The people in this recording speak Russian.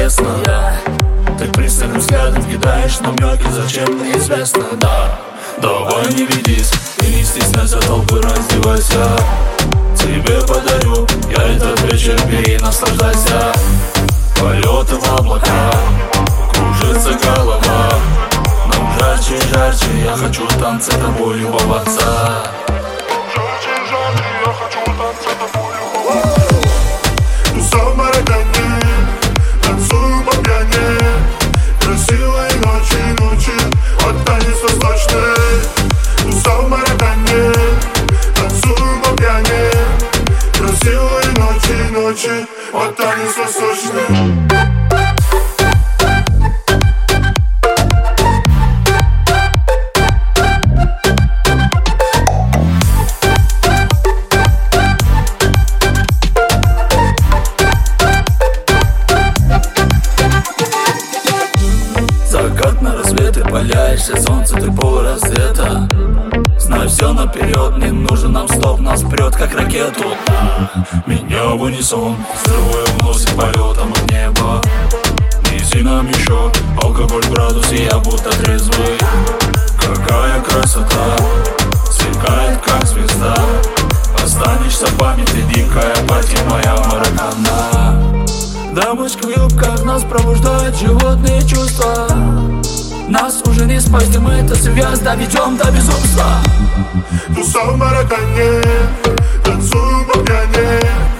тесно. Ты пристальным взглядом кидаешь намеки, зачем неизвестно, да. Давай не ведись и не стесняйся толпы, раздевайся. Тебе подарю я этот вечер, бери, наслаждайся. Полеты в облака, кружится голова. Нам жарче и жарче, я хочу танцы тобой любоваться. Жарче и жарче, я хочу танцы тобой любоваться. Туса в Маракане, танцую по пьяни. Красивые ночи, ночи, вот танец восточный. Туса в Маракане, танцую по пьяни. Красивые ночи, ночи, вот танец восточный. Закат на рассвет, ты паляешься, солнце, ты полураздета. Знай все наперед, не нужен нам стоп, нас прет как ракету. Меня в унисон, взрывая уносит полетом в небо. Неси нам еще алкоголь в градусе, я будто трезвый. Какая красота, сверкает как звезда. Останешься в памяти, дикая пати моя Маракана. Дамочка в юбках нас пробуждают животные чувства. Нас уже не спасти, мы это связь доведем до безумства. Туса в Маракане, танцую по пьяни.